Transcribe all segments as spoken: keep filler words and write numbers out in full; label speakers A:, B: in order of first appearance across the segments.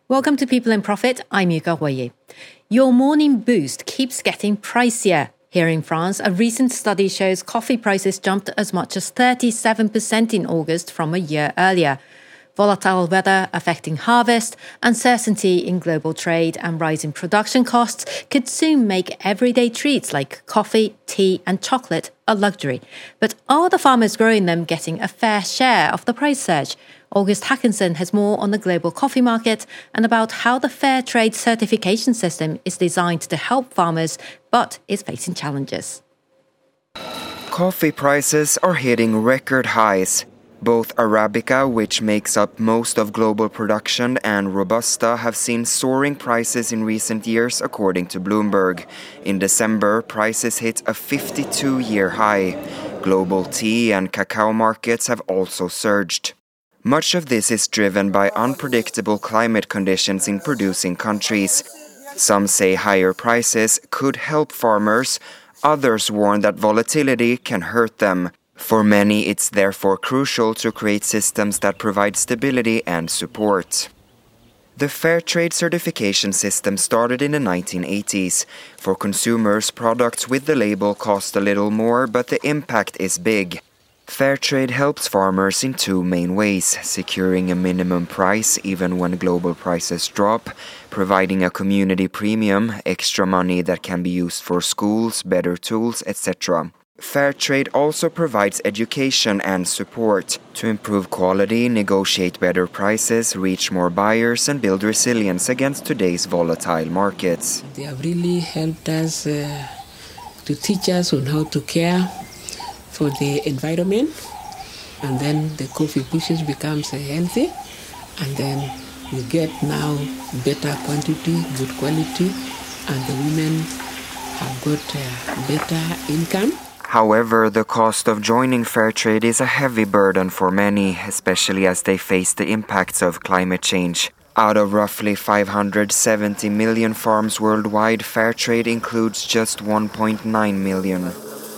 A: Welcome to People in Profit. I'm Yuka Royer. Your morning boost keeps getting pricier. Here in France, a recent study shows coffee prices jumped as much as thirty-seven percent in August from a year earlier. Volatile weather affecting harvest, uncertainty in global trade and rising production costs could soon make everyday treats like coffee, tea and chocolate a luxury. But are the farmers growing them getting a fair share of the price surge? August Hackinson has more on the global coffee market and about how the fair trade certification system is designed to help farmers but is facing challenges.
B: Coffee prices are hitting record highs. Both Arabica, which makes up most of global production, and Robusta have seen soaring prices in recent years, according to Bloomberg. In December, prices hit a fifty-two-year high. Global tea and cacao markets have also surged. Much of this is driven by unpredictable climate conditions in producing countries. Some say higher prices could help farmers. Others warn that volatility can hurt them. For many, it's therefore crucial to create systems that provide stability and support. The Fair Trade certification system started in the nineteen eighties. For consumers, products with the label cost a little more, but the impact is big. Fair trade helps farmers in two main ways: securing a minimum price even when global prices drop, providing a community premium, extra money that can be used for schools, better tools, et cetera. Fair trade also provides education and support to improve quality, negotiate better prices, reach more buyers, and build resilience against today's volatile markets.
C: They have really helped us uh, to teach us on how to care for the environment, and then the coffee bushes becomes uh, healthy, and then we get now better quantity, good quality, and the women have got uh, better income.
B: However, the cost of joining fair trade is a heavy burden for many, especially as they face the impacts of climate change. Out of roughly five hundred seventy million farms worldwide, fair trade includes just one point nine million.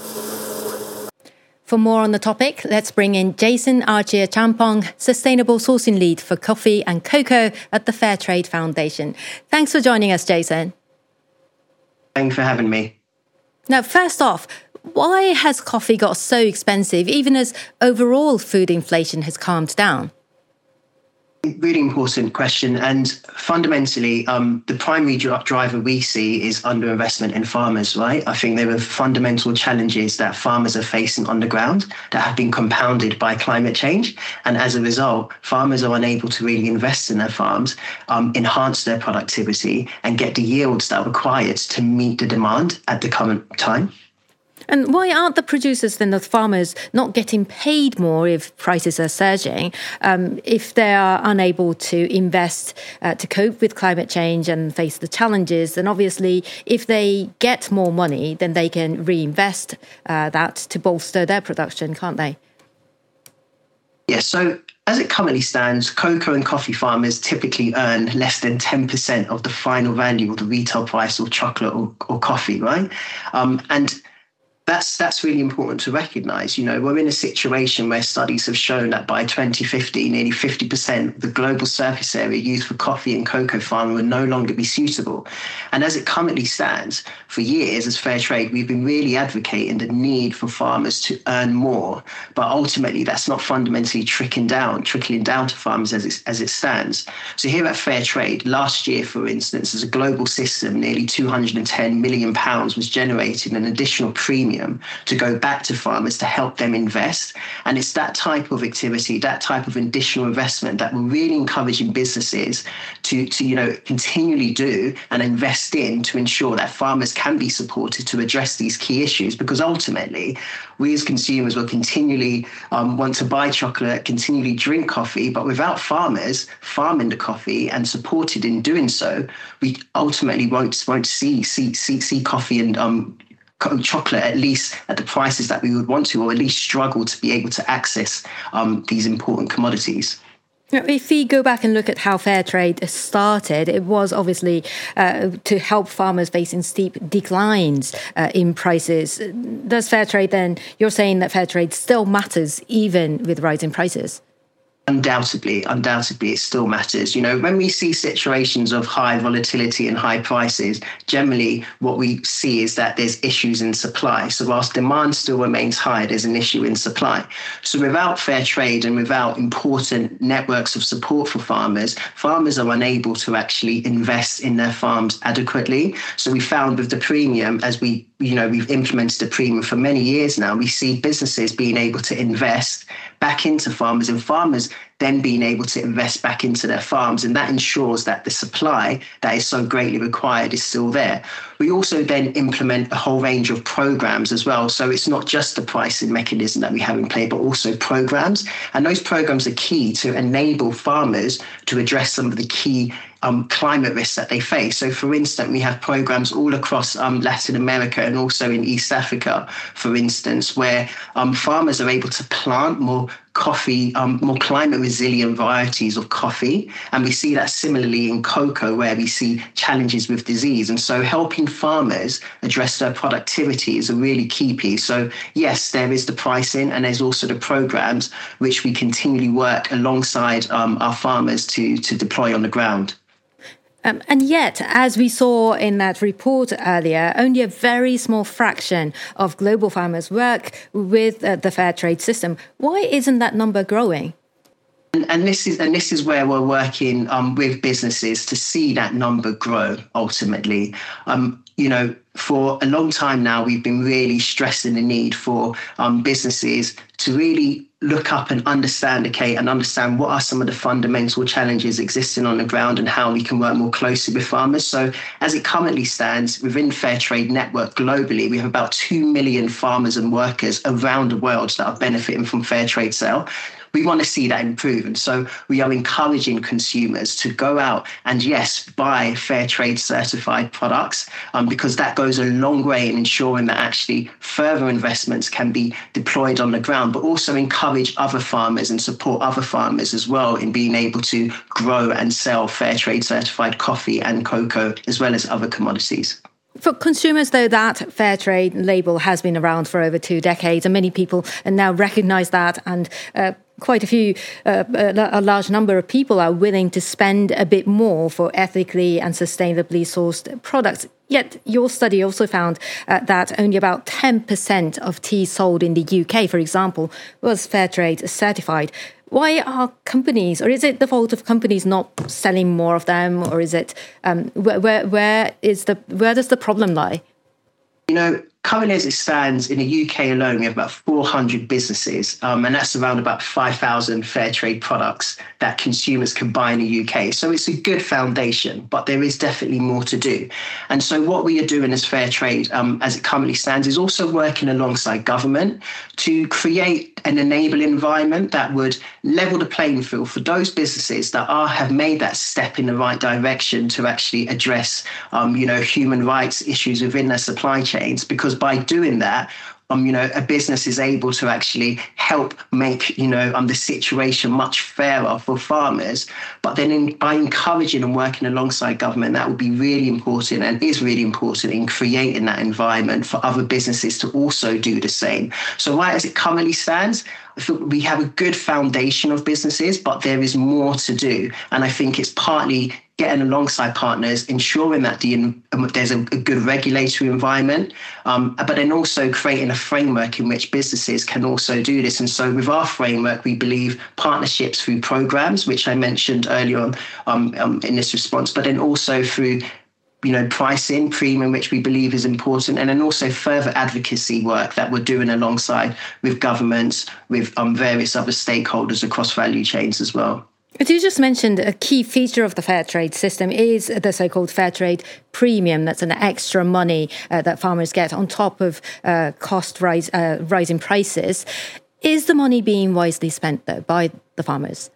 A: For more on the topic, let's bring in Jason Archier-Champong, Sustainable Sourcing Lead for Coffee and Cocoa at the Fair Trade Foundation. Thanks for joining us, Jason.
D: Thanks for having me.
A: Now, first off, why has coffee got so expensive, even as overall food inflation has calmed down?
D: Really important question. And fundamentally, um, the primary driver we see is underinvestment in farmers, right? I think there are fundamental challenges that farmers are facing on the ground that have been compounded by climate change. And as a result, farmers are unable to really invest in their farms, um, enhance their productivity, and get the yields that are required to meet the demand at the current time.
A: And why aren't the producers, then the farmers, not getting paid more if prices are surging, um, if they are unable to invest uh, to cope with climate change and face the challenges? Then obviously, if they get more money, then they can reinvest uh, that to bolster their production, can't they?
D: Yes, so as it currently stands, cocoa and coffee farmers typically earn less than ten percent of the final value of the retail price of chocolate or, or coffee, right? Um, and That's that's really important to recognise. You know, we're in a situation where studies have shown that by twenty fifty, nearly fifty percent of the global surface area used for coffee and cocoa farming will no longer be suitable. And as it currently stands, for years as Fair Trade, we've been really advocating the need for farmers to earn more. But ultimately, that's not fundamentally trickling down, trickling down to farmers as it, as it stands. So here at Fair Trade, last year, for instance, as a global system, nearly two hundred ten million pounds was generated in an additional premium to go back to farmers to help them invest. And it's that type of activity, that type of additional investment that we're really encouraging businesses to, to you know, continually do and invest in to ensure that farmers can be supported to address these key issues. Because ultimately, we as consumers will continually um, want to buy chocolate, continually drink coffee, but without farmers farming the coffee and supported in doing so, we ultimately won't, won't see, see, see, see coffee and um, chocolate, at least at the prices that we would want to, or at least struggle to be able to access um, these important commodities.
A: Now, if we go back and look at how fair trade started, it was obviously uh, to help farmers facing steep declines uh, in prices. Does fair trade then, you're saying that fair trade still matters even with rising prices?
D: Undoubtedly, undoubtedly, it still matters. You know, when we see situations of high volatility and high prices, generally what we see is that there's issues in supply. So whilst demand still remains high, there's an issue in supply. So without fair trade and without important networks of support for farmers, farmers are unable to actually invest in their farms adequately. So we found with the premium, as we, you know, we've implemented the premium for many years now, we see businesses being able to invest back into farmers and farmers then being able to invest back into their farms. And that ensures that the supply that is so greatly required is still there. We also then implement a whole range of programs as well. So it's not just the pricing mechanism that we have in play, but also programs. And those programs are key to enable farmers to address some of the key Um, climate risks that they face. So, for instance, we have programs all across um, Latin America and also in East Africa, for instance, where um, farmers are able to plant more coffee, um, more climate resilient varieties of coffee. And we see that similarly in cocoa, where we see challenges with disease. And so helping farmers address their productivity is a really key piece. So yes, there is the pricing and there's also the programs which we continually work alongside um, our farmers to, to deploy on the ground.
A: Um, and yet, as we saw in that report earlier, only a very small fraction of global farmers work with uh, the fair trade system. Why isn't that number growing?
D: And, and this is and this is where we're working um, with businesses to see that number grow ultimately. Um, you know, for a long time now, we've been really stressing the need for um, businesses to really look up and understand, okay, and understand what are some of the fundamental challenges existing on the ground and how we can work more closely with farmers. So as it currently stands, within Fair Trade Network globally, we have about two million farmers and workers around the world that are benefiting from fair trade sale. We want to see that improve. And so we are encouraging consumers to go out and, yes, buy fair trade certified products um, because that goes a long way in ensuring that actually further investments can be deployed on the ground, but also encourage other farmers and support other farmers as well in being able to grow and sell fair trade certified coffee and cocoa as well as other commodities.
A: For consumers, though, that fair trade label has been around for over two decades, and many people now recognise that, and uh, quite a few, uh, a large number of people are willing to spend a bit more for ethically and sustainably sourced products. Yet your study also found uh, that only about ten percent of tea sold in the U K, for example, was fair trade certified. Why are companies, or is it the fault of companies not selling more of them, or is it um, where, where where is the where does the problem lie?
D: You know, currently as it stands in the U K alone, we have about four hundred businesses, um, and that's around about five thousand fair trade products that consumers can buy in the U K. So it's a good foundation, but there is definitely more to do. And so what we are doing as Fair Trade, um, as it currently stands, is also working alongside government to create an enabling environment that would level the playing field for those businesses that are have made that step in the right direction to actually address, um, you know, human rights issues within their supply chains. Because by doing that, Um, you know, a business is able to actually help make, you know, um, the situation much fairer for farmers. But then in, by encouraging and working alongside government, that would be really important and is really important in creating that environment for other businesses to also do the same. So right as it currently stands, I think we have a good foundation of businesses, but there is more to do. And I think it's partly getting alongside partners, ensuring that the, um, there's a, a good regulatory environment, um, but then also creating a framework in which businesses can also do this. And so with our framework, we believe partnerships through programs, which I mentioned earlier on um, um, in this response, but then also through you know, pricing, premium, which we believe is important, and then also further advocacy work that we're doing alongside with governments, with um, various other stakeholders across value chains as well.
A: But you just mentioned a key feature of the fair trade system is the so-called fair trade premium. That's an extra money uh, that farmers get on top of uh, cost rise, uh, rising prices. Is the money being wisely spent, though, by the farmers?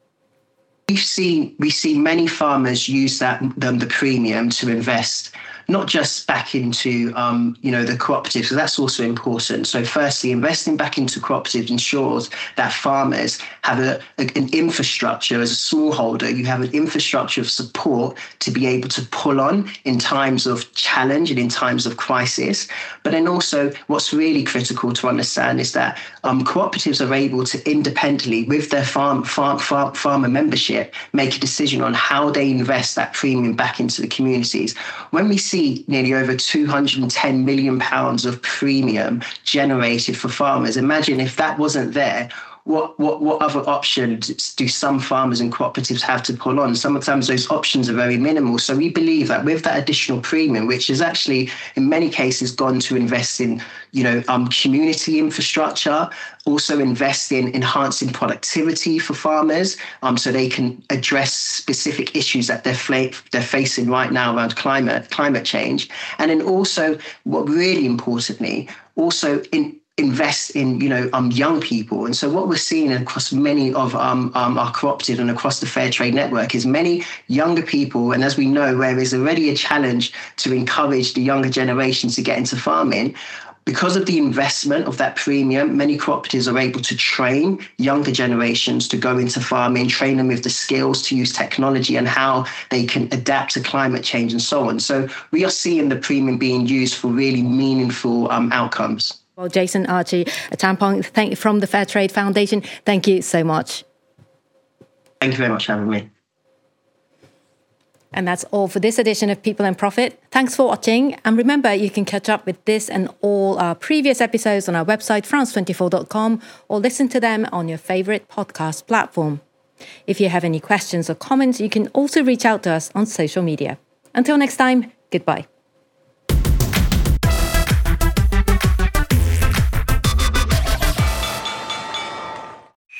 D: We've seen, we see many farmers use that the, the premium to invest not just back into, um, you know, the cooperatives, so that's also important. So firstly, investing back into cooperatives ensures that farmers have a, a, an infrastructure. As a smallholder, you have an infrastructure of support to be able to pull on in times of challenge and in times of crisis. But then also what's really critical to understand is that um, cooperatives are able to independently, with their farm, farm, farm farmer membership, make a decision on how they invest that premium back into the communities. When we see nearly over two hundred ten million pounds of premium generated for farmers, imagine if that wasn't there. What, what what other options do some farmers and cooperatives have to pull on? Sometimes those options are very minimal. So we believe that with that additional premium, which has actually in many cases gone to invest in, you know, um, community infrastructure, also invest in enhancing productivity for farmers, um, so they can address specific issues that they're fla- they're facing right now around climate climate change, and then also, what really importantly, also in invest in, you know, um, young people. And so what we're seeing across many of um, um, our cooperatives and across the Fair Trade Network is many younger people. And as we know, where there's already a challenge to encourage the younger generation to get into farming, because of the investment of that premium, many cooperatives are able to train younger generations to go into farming, train them with the skills to use technology and how they can adapt to climate change and so on. So we are seeing the premium being used for really meaningful um, outcomes.
A: Well, Jason Archie Acheampong, thank from the Fair Trade Foundation, thank you so much.
D: Thank you very much for having me.
A: And that's all for this edition of People and Profit. Thanks for watching. And remember, you can catch up with this and all our previous episodes on our website, france twenty-four dot com, or listen to them on your favorite podcast platform. If you have any questions or comments, you can also reach out to us on social media. Until next time, goodbye.